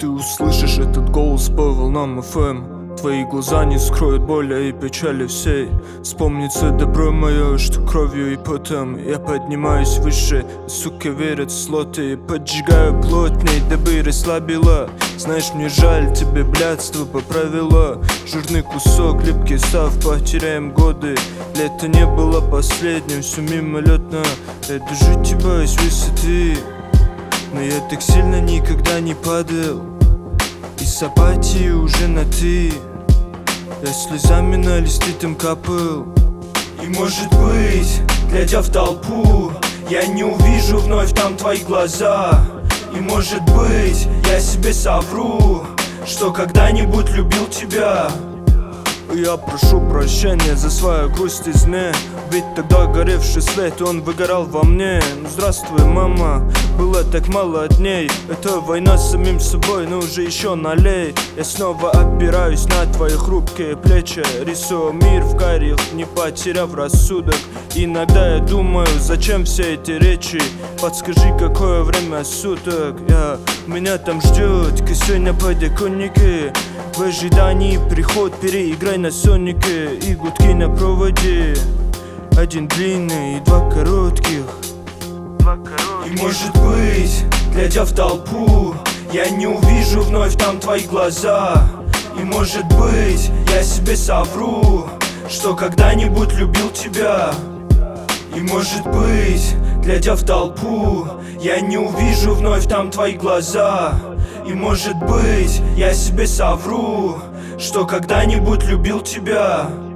ты услышишь этот голос по волнам FM. Твои глаза не скроют боли и печали всей. Вспомнится добро мое, что кровью и потом я поднимаюсь выше. Сука верят в слоты и поджигаю плотней, дабы расслабила. Знаешь, мне жаль, тебе блядство поправило. Жирный кусок, липкий став, потеряем годы. Лето не было последним, все мимолетно. Я даже тебя с высоты, но я так сильно никогда не падал. И с апатии уже на ты. Я слезами на листы там капал. И может быть, глядя в толпу, я не увижу вновь там твои глаза. И может быть, я себе совру, что когда-нибудь любил тебя. Я прошу прощения за свою грусть из дня, ведь тогда горевший свет, он выгорал во мне. Ну здравствуй, мама, было так мало дней. Это война с самим собой, но уже еще налей. Я снова опираюсь на твои хрупкие плечи, рисую мир в карих, не потеряв рассудок. Иногда я думаю, зачем все эти речи. Подскажи, какое время суток. Меня там ждет косой на подоконнике. В ожидании приход, переиграй на сонике. И гудки на проводе, один длинный и два коротких. И может быть, глядя в толпу, я не увижу вновь там твои глаза. И может быть, я себе совру, что когда-нибудь любил тебя. И может быть, глядя в толпу, я не увижу вновь там твои глаза. И может быть, я себе совру, что когда-нибудь любил тебя.